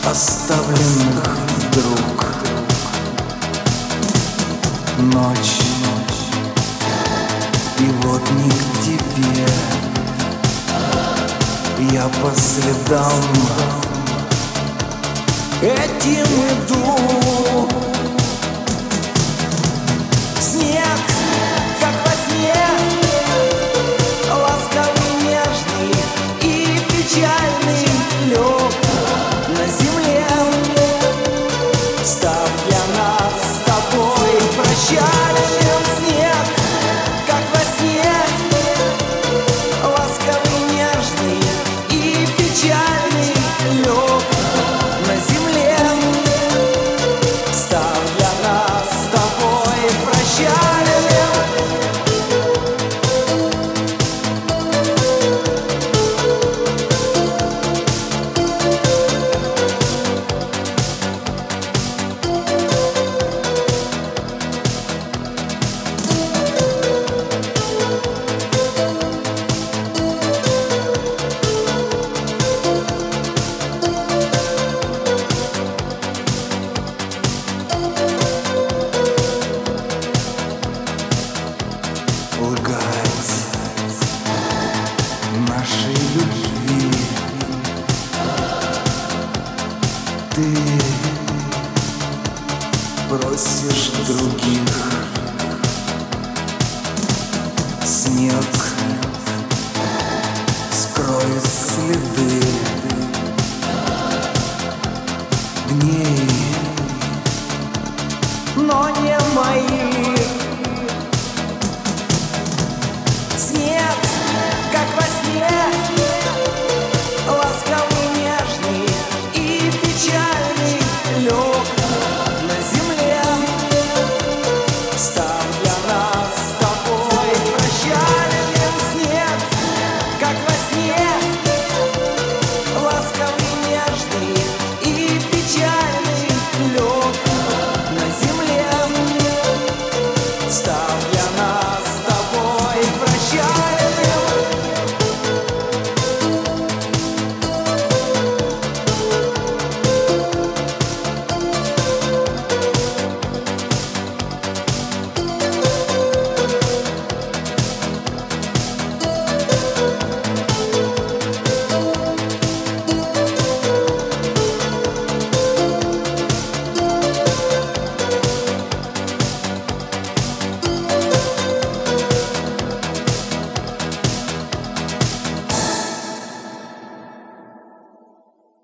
оставленных вдруг. Ночь, и вот не к тебе я по следам этим иду. Снег, как во сне, ласковый, нежный и печальный, лег на земле, став для нас с тобой прощальным. Снег, как во сне, ласковый, нежный и печальный, лег на земле, став для нас с тобой прощальным. Лгать нашей любви ты просишь других. Снег скроет следы дней